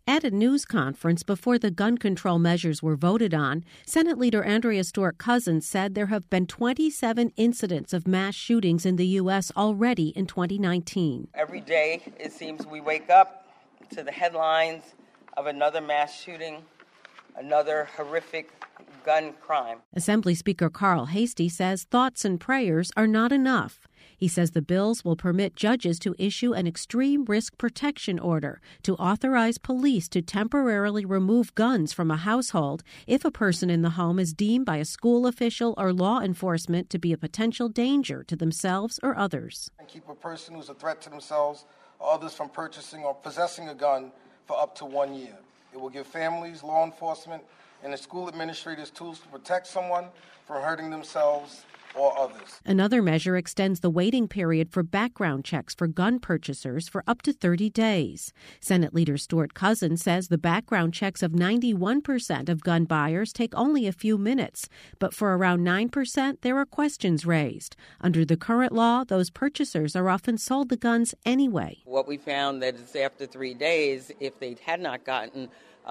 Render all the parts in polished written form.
At a news conference before the gun control measures were voted on, Senate Leader Andrea Stewart-Cousins said there have been 27 incidents of mass shootings in the U.S. already in 2019. Every day, it seems we wake up to the headlines of another mass shooting, another horrific gun crime. Assembly Speaker Carl Heastie says thoughts and prayers are not enough. He says the bills will permit judges to issue an extreme risk protection order to authorize police to temporarily remove guns from a household if a person in the home is deemed by a school official or law enforcement to be a potential danger to themselves or others. And keep a person who's a threat to themselves or others from purchasing or possessing a gun for up to 1 year. It will give families, law enforcement, and the school administrators tools to protect someone from hurting themselves or others. Another measure extends the waiting period for background checks for gun purchasers for up to 30 days. Senate Leader Stewart-Cousins says the background checks of 91% of gun buyers take only a few minutes, but for around 9%, there are questions raised. Under the current law, those purchasers are often sold the guns anyway. What we found that is after 3 days, if they had not gotten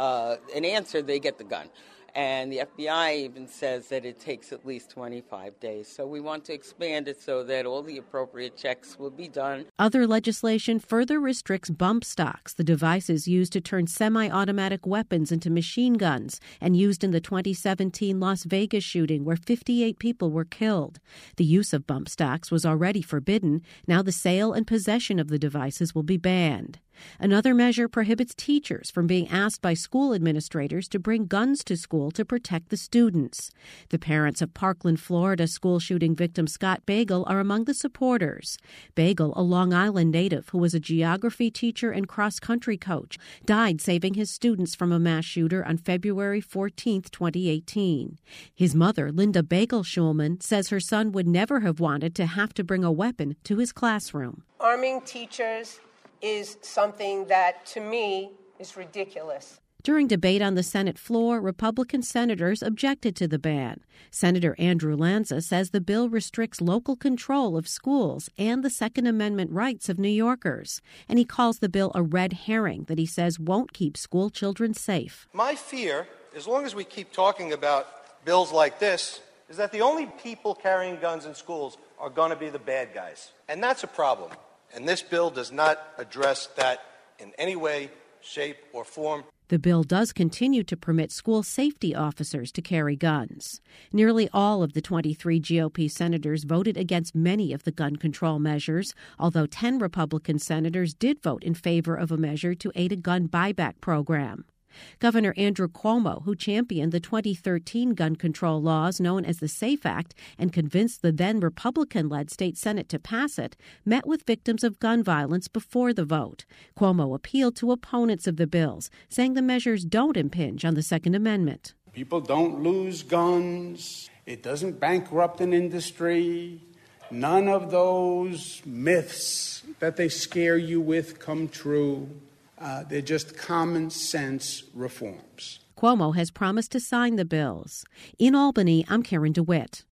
an answer, they get the gun. And the FBI even says that it takes at least 25 days. So we want to expand it so that all the appropriate checks will be done. Other legislation further restricts bump stocks, the devices used to turn semi-automatic weapons into machine guns and used in the 2017 Las Vegas shooting where 58 people were killed. The use of bump stocks was already forbidden. Now the sale and possession of the devices will be banned. Another measure prohibits teachers from being asked by school administrators to bring guns to school to protect the students. The parents of Parkland, Florida school shooting victim Scott Bagel are among the supporters. Bagel, a Long Island native who was a geography teacher and cross-country coach, died saving his students from a mass shooter on February 14, 2018. His mother, Linda Bagel Schulman, says her son would never have wanted to have to bring a weapon to his classroom. Arming teachers is something that, to me, is ridiculous. During debate on the Senate floor, Republican senators objected to the ban. Senator Andrew Lanza says the bill restricts local control of schools and the Second Amendment rights of New Yorkers. And he calls the bill a red herring that he says won't keep school children safe. My fear, as long as we keep talking about bills like this, is that the only people carrying guns in schools are going to be the bad guys. And that's a problem. And this bill does not address that in any way, shape, or form. The bill does continue to permit school safety officers to carry guns. Nearly all of the 23 GOP senators voted against many of the gun control measures, although 10 Republican senators did vote in favor of a measure to aid a gun buyback program. Governor Andrew Cuomo, who championed the 2013 gun control laws known as the SAFE Act and convinced the then Republican-led state Senate to pass it, met with victims of gun violence before the vote. Cuomo appealed to opponents of the bills, saying the measures don't impinge on the Second Amendment. People don't lose guns. It doesn't bankrupt an industry. None of those myths that they scare you with come true. They're just common sense reforms. Cuomo has promised to sign the bills. In Albany, I'm Karen DeWitt.